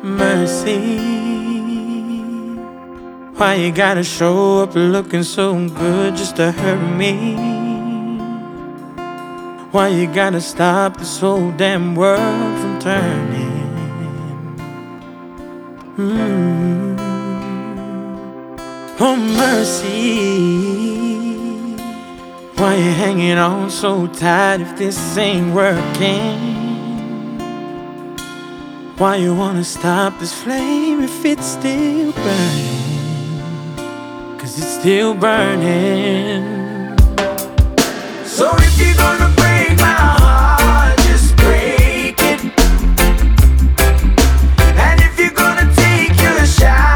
Mercy, why you gotta show up looking so good just to hurt me? Why you gotta stop this whole damn world from turning? Oh mercy, why you hanging on so tight if this ain't working? Why you wanna stop this flame if it's still burning? 'Cause it's still burning. So if you're gonna